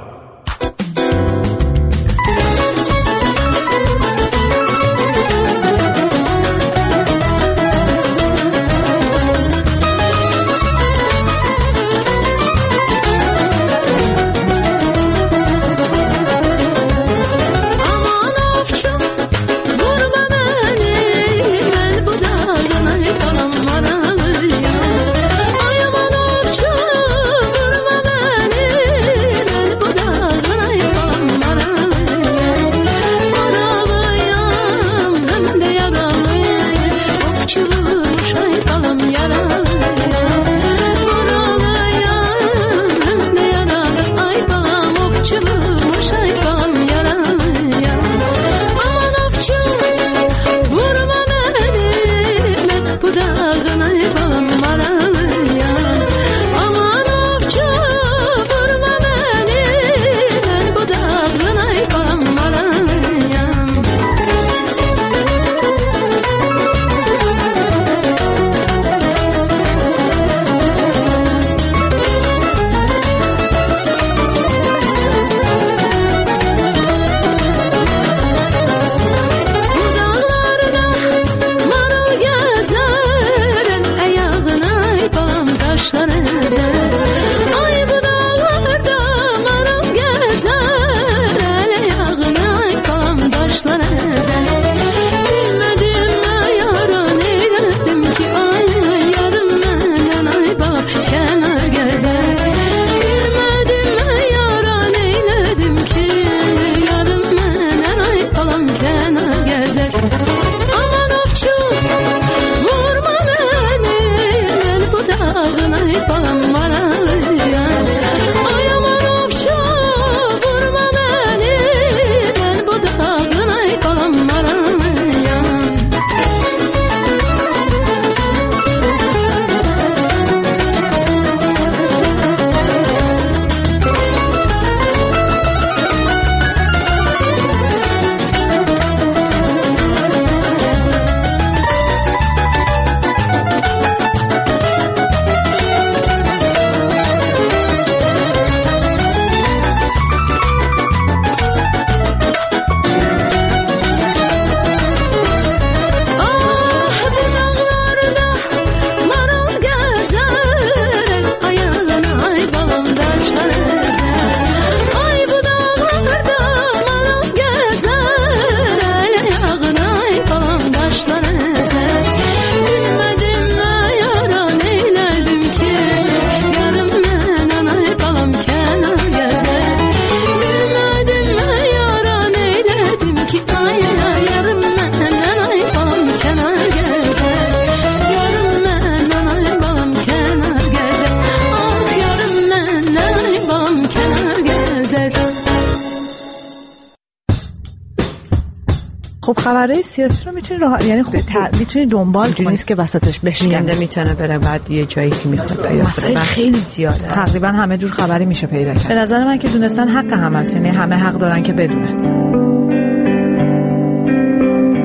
خب خبرهای سیاسی رو میتونی راه یعنی خب میتونی دنبال کنی، نیست که وسطش بشکنه، میتونه بره بعد یه جایی که میخواد پیدا مسائل خیلی زیاده، تقریبا همه جور خبری میشه پیدا کرد. به نظر من که دونستن حق همه است، یعنی همه حق دارن که بدونن.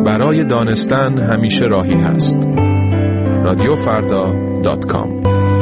برای دانستن همیشه راهی هست. رادیو فردا دات کام.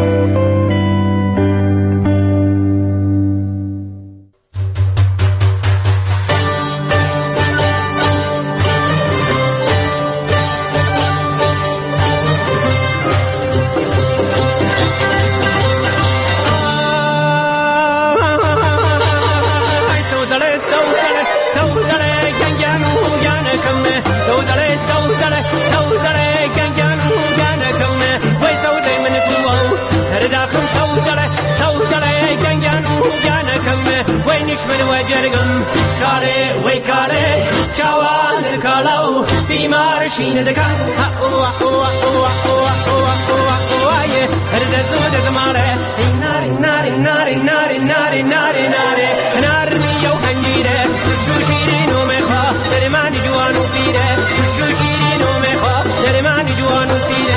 Sheen the gun, oh oh oh oh oh oh oh oh yeah. Her the zud the mare, nari nari nari nari nari nari nari. Nari mi yo hangire, shu shiri no me kha, tere mani juanu pire. Shu shiri no me kha, tere mani juanu pire.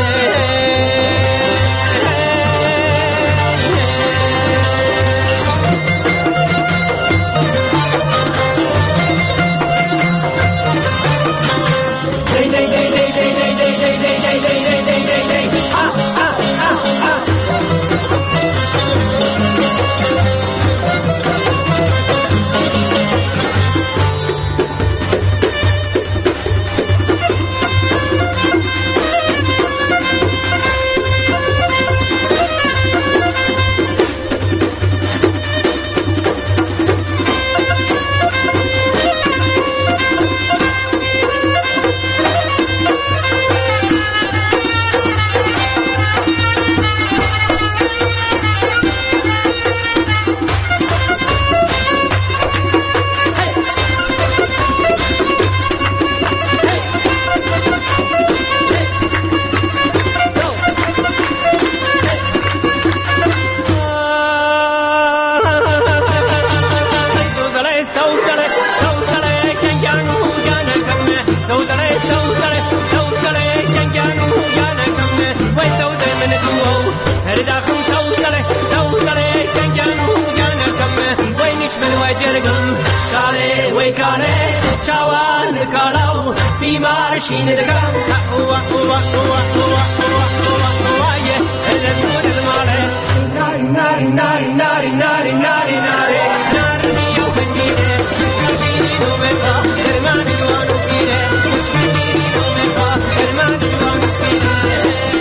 Sheen the gun, oh oh oh oh oh oh oh yeah. Her the zud the mare, nari nari nari nari nari nari nari. Nari mi yo hangire, shu shiri no me kha, tere mani juanu pire. Shu shiri no me kha, tere mani juanu pire.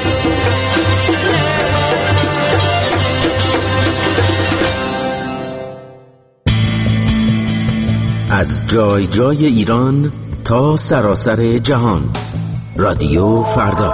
از جای جای ایران تا سراسر جهان. رادیو فردا.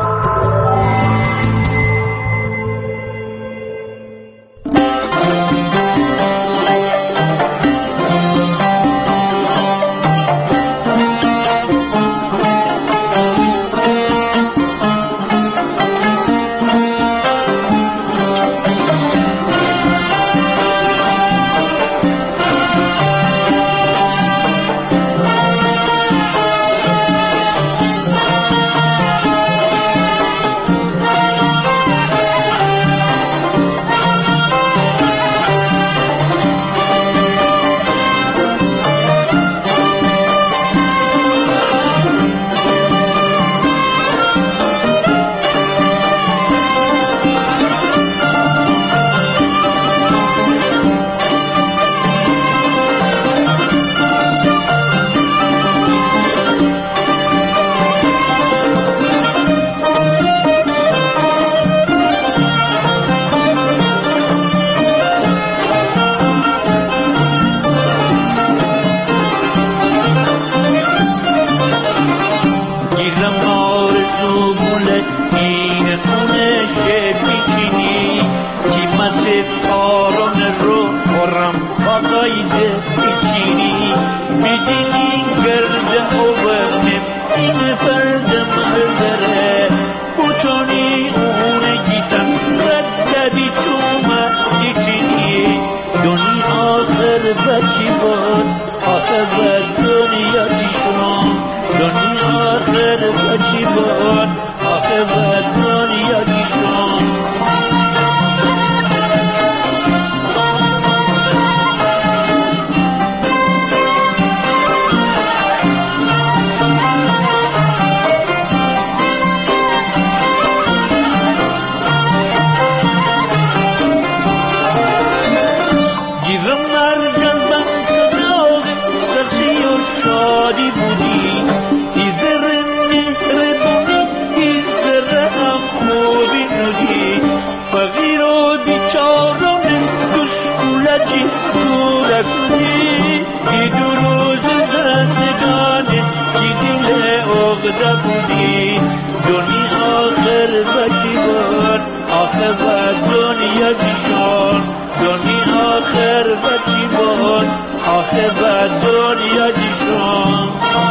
چیبان آخر و دنیا دیشان دنیا آخر و چیبان آخر و دنیا دیشان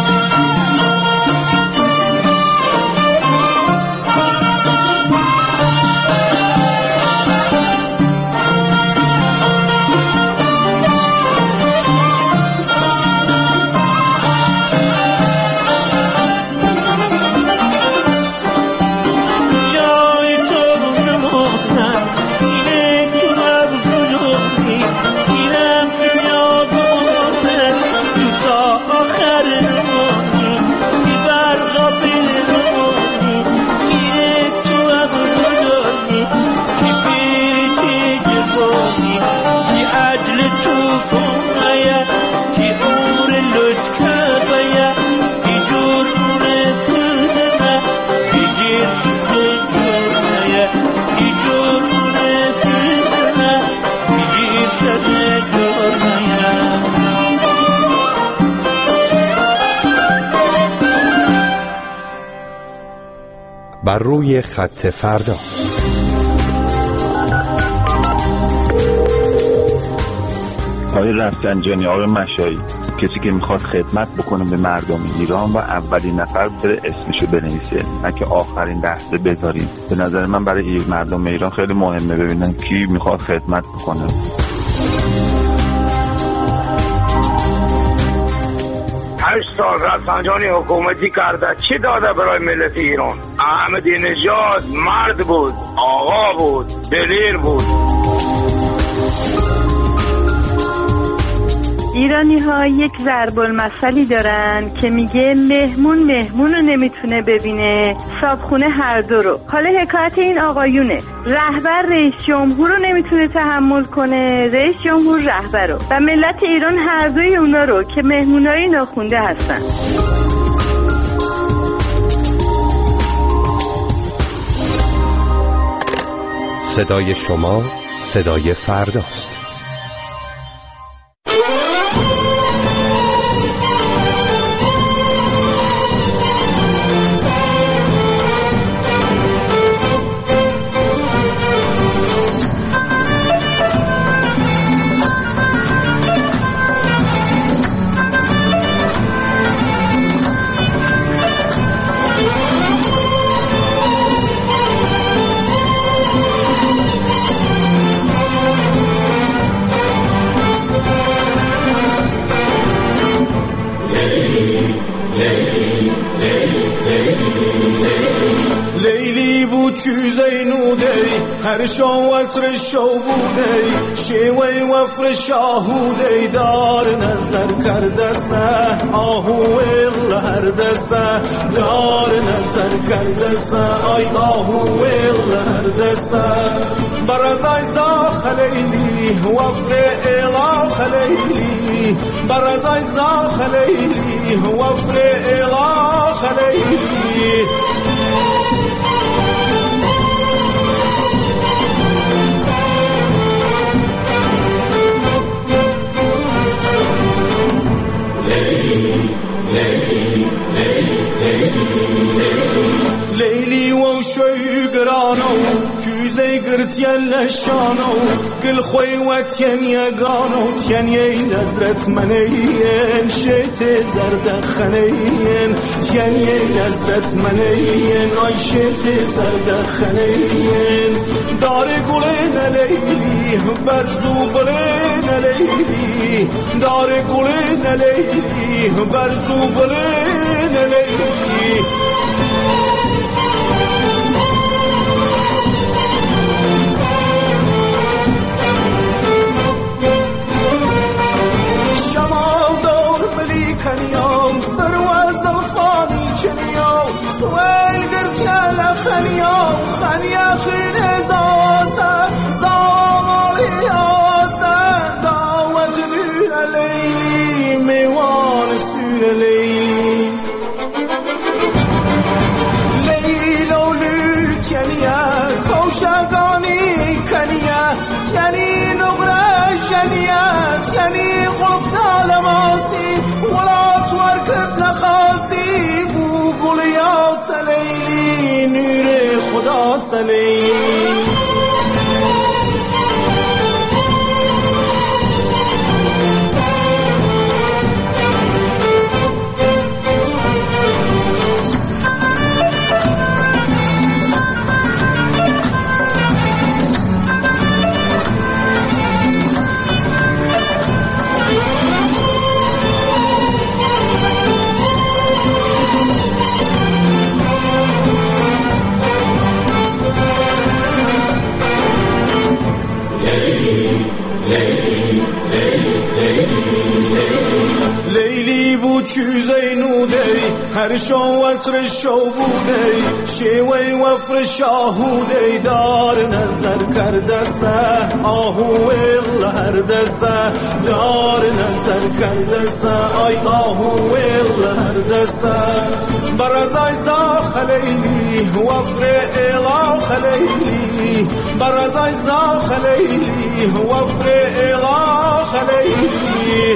بر روی خط فردا. آقای رفسنجانی، آقای مشایی، کسی که میخواد خدمت بکنه به مردم ایران و اولین نفر بره اسمشو بنویسه، نه که آخرین لحظه بذاریم. به نظر من برای مردم ایران خیلی مهمه ببینن کی میخواد خدمت بکنه. هشت سال رفسنجانی حکومتی کرده، چی داده برای ملت ایران؟ احمدی نژاد مرد بود، آقا بود، دلیر بود. ایرانی ها یک ضرب المثلی دارن که میگه مهمون مهمون رو نمیتونه ببینه، صابخونه هر دو رو. حالا حکایت این آقایونه، رهبر رئیس جمهور رو نمیتونه تحمل کنه، رئیس جمهور رهبر رو، و ملت ایران هر دوی اونا رو که مهمونای ناخونده هستن. صدای شما صدای فرداست. هر شاوتر شوبودی شیوی وفر شاهودی دار نظر کرده سه آهویل هر دسته دار نظر کرده سه آی آهویل هر دسته برزای زا خلیلی وفر ایلا خلیلی برزای زا خلیلی وفر ایلا خلیلی لیلی و شیگرانو کوزه گرتیل لشانو گل خوی و تین یگانو تین یی نظرت منین شیط زرد خنین تین یی نظرت منین آی شیط زرد خنین دار گل نلیلی برزو بله نلیلی دار گل نلیلی برزو بله نلیلی کنیام سرو زلفانی چنیام سویل گرتیل خنیام خنیا خین زاسه زامالی آسه داوت بیر لیلی میوان سور لیلی لیلو لوتینیا کوشگانی کنیا تینی نغره شنیا تینی قلب دالماسی ولا توركت لخاسي وقول يا سليلي نور خدا سلی لیلی بود چوزه نوده هر شوتر شو بوده شوی وفر شاهوده دار نظر کرده سه آهو هر دسته دار نظر کرده سه آی آهو هر دسته برزای زاخ لیلی وفر ایلا خلیلی برزای زاخ لیلی وفر ایلا خلیلی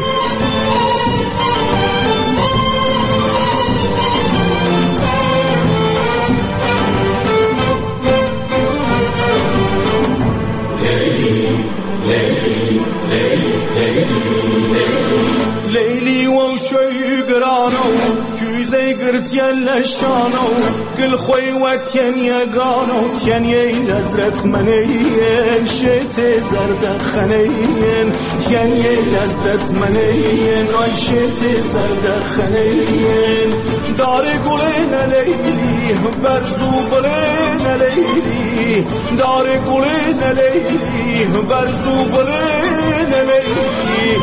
لیلی و شوی گرانو کوزه گرتین لشانو گل خوی و تین یگانو تین یی نظرت منین شت زرد خنین تین یی نظرت منین آی شت زرد خنین دار گلین لیلی برزو گلین لیلی دار گلین لیلی برزو گلین لیلی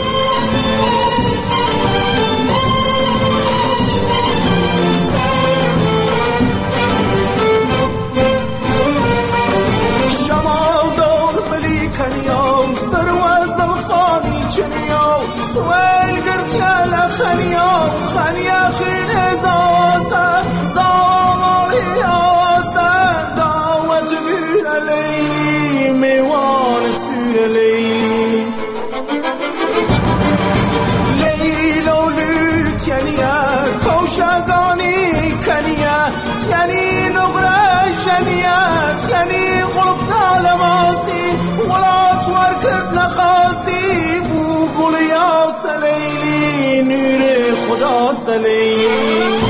سوال قرت يا خنيا خنيا خين زواسة زوالي ياسة دعوة بين ليلي ميوان سوى ليلي ليلي لولو تيانيا كوشاقاني كنيا تياني نغرة جنيا تياني غلبنا لماسي ولا توركب نخاسي قول يا سليلي نور خدا سليلي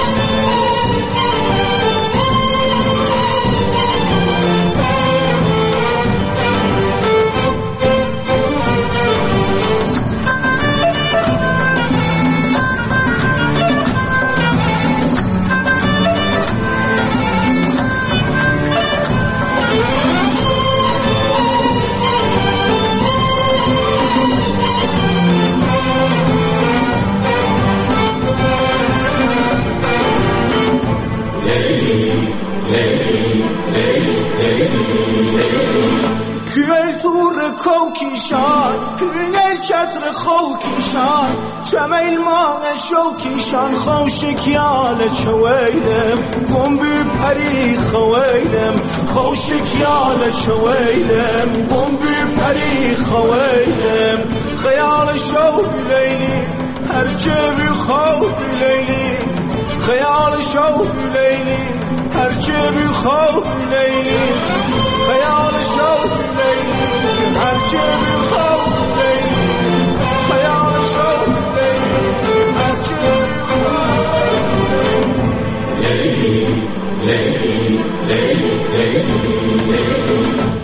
küvel tur kokişan Günel çatr kokişan Çemel mağe şokişan Xoşik yale çöveylem Gombü peri xoveylem Xoşik yale çöveylem Gombü peri xoveylem Xeyal şov leyli Her cebi xov leyli Xeyal şov leyli Her cebi xov leyli خیال شوق لیلی هر چه میخوام لیلی خیال شوق لیلی هر چه میخوام لیلی لیلی لیلی لیلی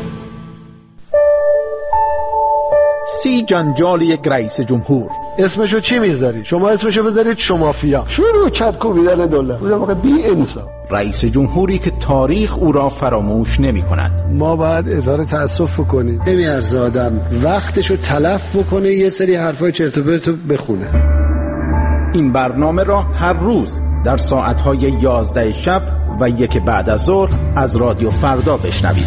سی جنجال یک رئیس جمهور اسمشو چی میذاری؟ شما اسمشو بذارید شمافیا شروع کت کوبیدن دلار بودم واقعا بی انصاف رئیس جمهوری که تاریخ او را فراموش نمی کند. ما باید اظهار تأسف کنیم نمیارزه آدم وقتشو تلف بکنه یه سری حرفای چرت و پرت بخونه. این برنامه را هر روز در ساعتهای یازده شب و یک بعد از ظهر از رادیو فردا بشنوید.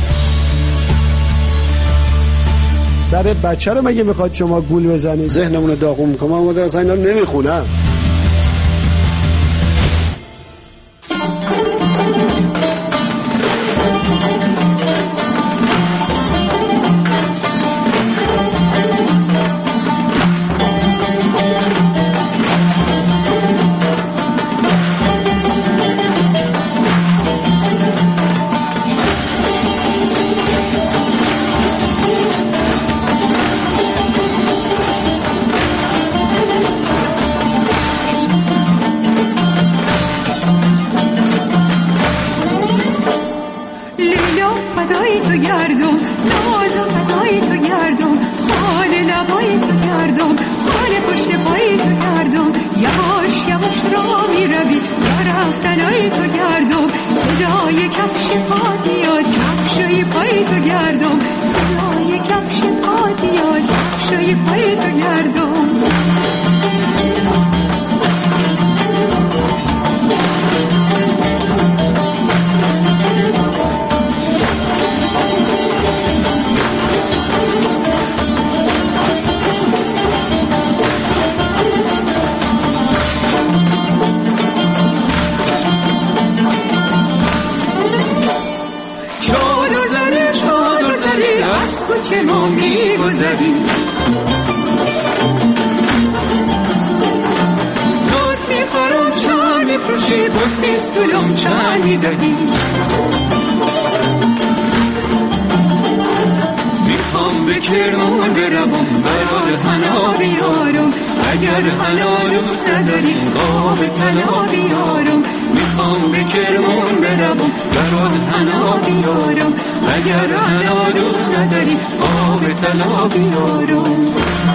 سر بچه رو مگه میخواد شما گول بزنید ذهنمون رو داغون میکنم اما در اصلا اینا نمیخونم. فدای تو گردم، ناز و فدای تو گردم، خال لبای تو گردم، خال پشت پای تو گردم، یواش یواش را می روی یا رفتنای تو گردم، صدای کفش پات میاد کفشای پای تو گردم، صدای کفش پات میاد کفشای پای تو گردم. کوچه ما می گذریم، ناز می خورم چار می فروشی بس پیستولم چند می دهی، میخوام به کرمان بروم برات حنا بیارم، اگر حنا دوست نداری آب طلا بیارم، میخوام به کرمان بروم برات حنا بیارم، اگر حنا دوست نداری آب طلا بیارم.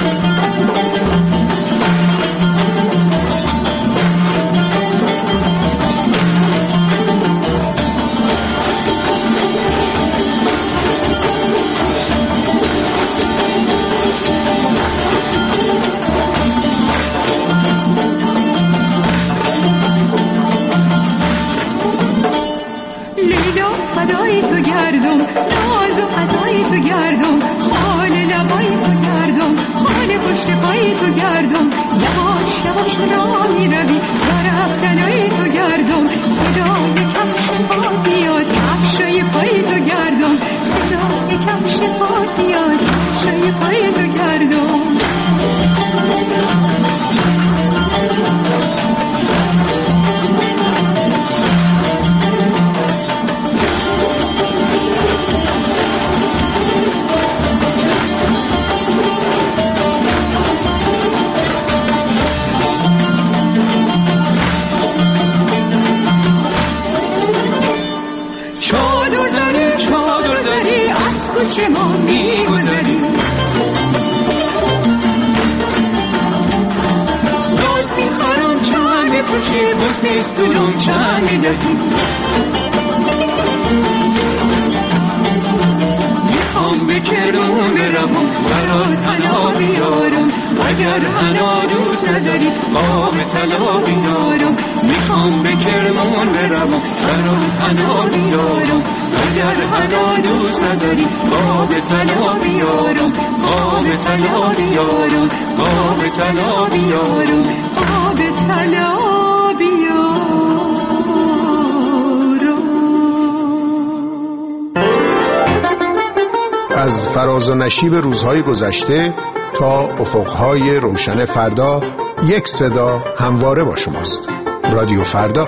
فدای تو گردم، ناز و فدای تو گردم، خال لبای تو گردم، خال پشت پای تو گردم، یواش یواش را می روی و رفتنای تو گردم، صدای کفش پات بیاد کفشای پای تو گردم، صدای کفش پات بیاد کفشای پای تو گردم. کوچه ما می گذریم، ناز می خورم چند می پوشی بس میستونم چند می دهی، میخوام به کرمان بروم برات حنا بیارم، اگر حنا دوست نداری آب طلا بیارم، میخوام به کرمان بروم برات حنا بیارم، اگر حنا دوست نداری آب طلا بیارم، آب طلا بیارم، آب طلا بیارم، آب طلا بیارم. از فراز و نشیب روزهای گذشته تا افقهای روشن فردا، یک صدا همواره با شماست. رادیو فردا.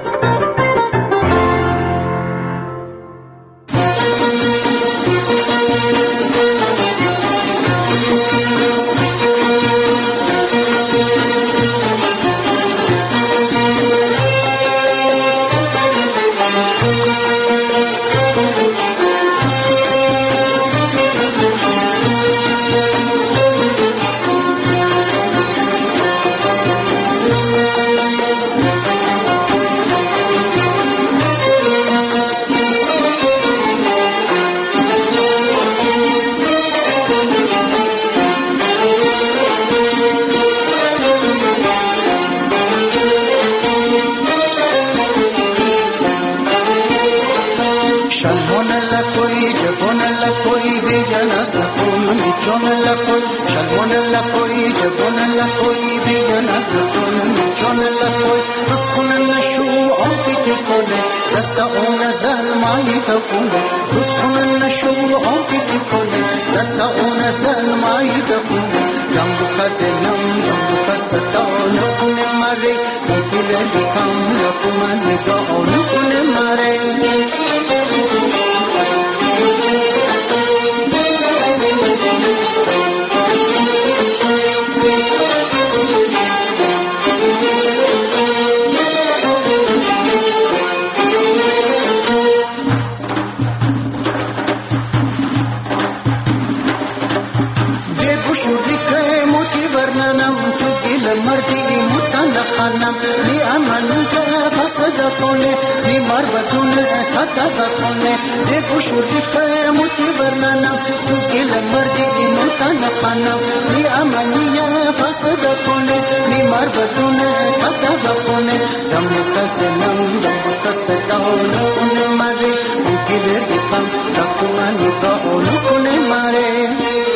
خانم می امنی که فسد کنه می مربتونه خطا کنه دی بشوری که موتی برنم تو گل مردی موتن خانم می امنی فسد کنه می مربتونه خطا کنه دم کسنم دم کسداون کنه ماره کی برگی پم رکمانی گاون کنه ماره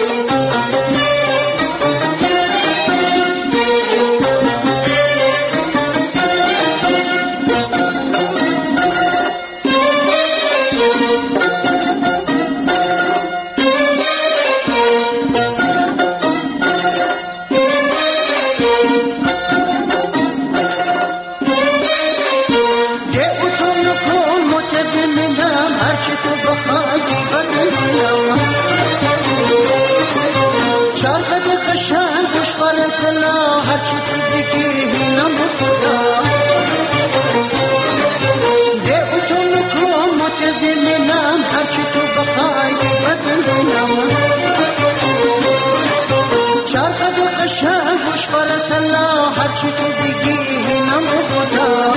هرچی تو بگی نم خدا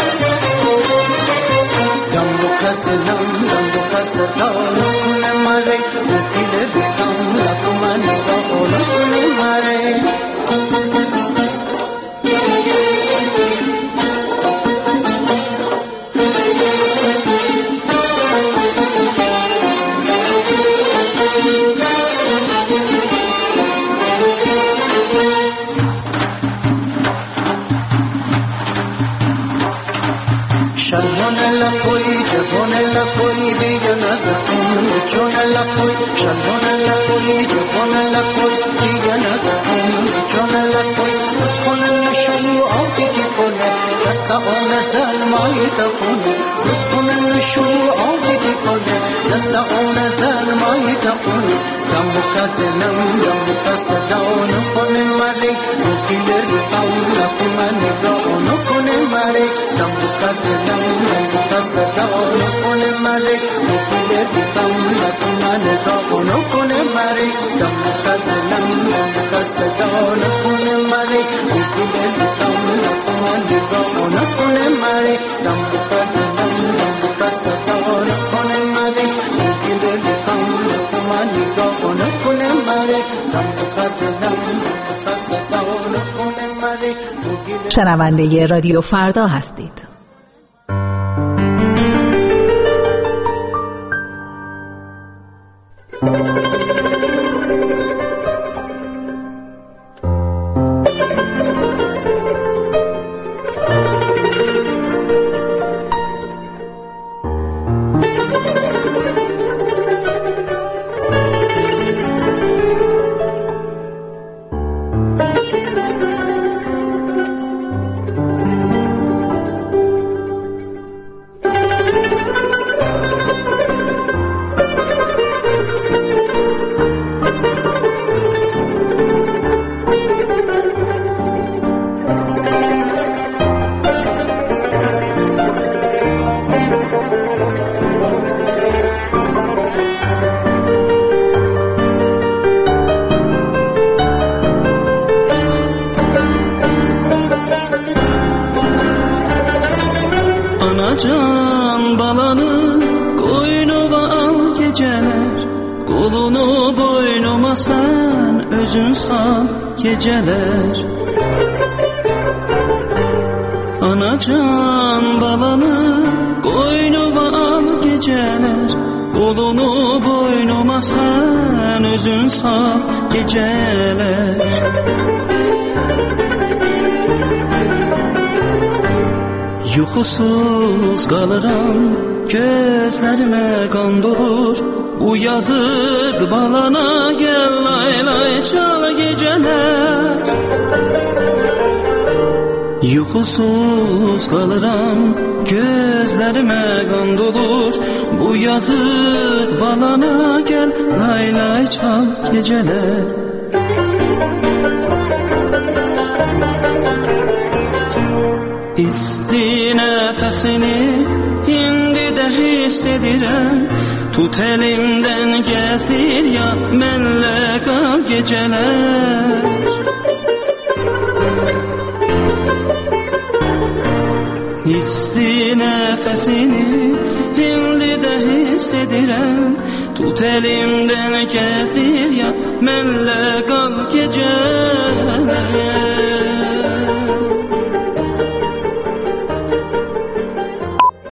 دم بکس نم دم بکس دانو کنه ماره مکیل بیتم لکمانی دانو کنه ماره Chon la koi, shalom la koi, jofon la koi, diga nas koi, chon la koi, khon nishu aati ki kone, dasta on zal mai ta kone, khon nishu aati ki kone, dasta on zal mai ta kone, dam ka selam, dam ka sadaon kone mare, kiler taun la kumane gaon kone mare, dam ka selam, dam ka sadaon kone mare, kiler taun la kumane gaon kone mare, dam ka selam, dam ka sadaon kone mare, kiler taun la kumane gaon kone mare, dam ka selam, dam ka sadaon kone mare, kiler taun la kumane gaon kone mare, dam ka selam, dam ka sadaon kone mare. شنونده رادیو فردا هستید. Anacan balanı koynuma al geceler, kolunu boynuma sen özün sal geceler. Anacan balanı koynuma al geceler, kolunu boynuma sen özün sal geceler. Yuxusuz qalıram, gözlərimə qan dolur, bu yazıq balana gəl lay lay çal gecələr. Yuxusuz qalıram, gözlərimə qan dolur, bu yazıq balana gəl lay lay çal gecələr. İsti nəfəsini indi də hiss edirəm, tut elimdən gəzdir ya mənlə qal gecələr. nəfəsini indi də hiss edirəm. Tut elimdən gəzdir ya, mənlə qal gecələr.